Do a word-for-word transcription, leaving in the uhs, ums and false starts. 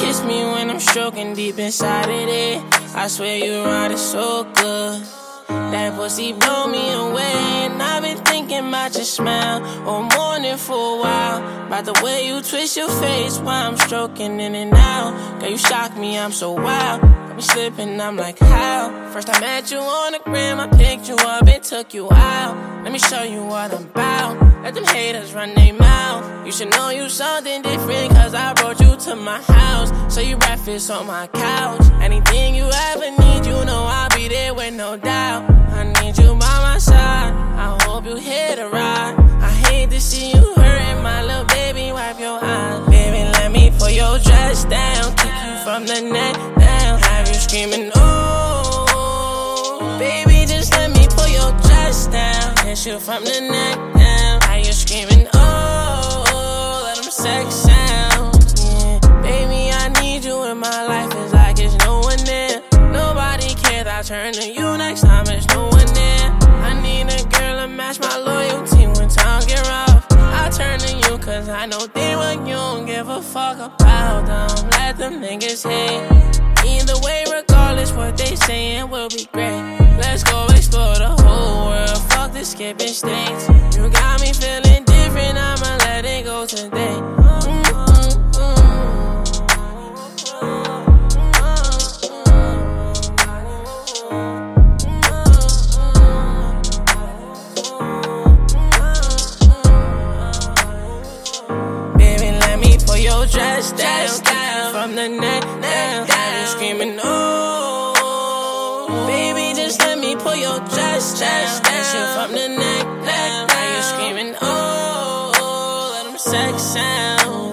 kiss me when I'm stroking deep inside of it. I swear you ride it so good. That pussy blow me away, and I've been thinking about your smile all morning for a while. About the way you twist your face while I'm stroking in and out. Girl, you shock me, I'm so wild. Got me slipping, I'm like, how? First I met you on the gram, I picked you up and took you out. Let me show you what I'm about. Let them haters run their mouth. You should know you something different, cause I brought you to my house. So you breakfast on my couch. Anything you ever need, you know I'll be there with no doubt. I need you by my side, I hope you hit a ride. I hate to see you hurting, my little baby, wipe your eyes. Baby, let me pull your dress down, kick you from the neck down, have you screaming, ooh. Baby, just let me pull your dress down, kiss you from the neck down, have you screaming, ooh. Let them sex sounds, yeah. Baby, I need you in my life, it's like it's no one there. Nobody cares, I turn to you next time, it's no one there. I need a girl to match my loyalty when times get rough. I turn to you cause I know they what you don't give a fuck about them. Let them niggas hate. Either way, regardless what they saying will be great. Let's go explore the whole world, fuck the skipping states. You got me feeling different, I'ma let it go today. Your dress down, down, from the neck down, have you screaming, ooh. Baby, just let me pull your dress down, dash you from the neck down, have you screaming, ooh. Let them sex sound.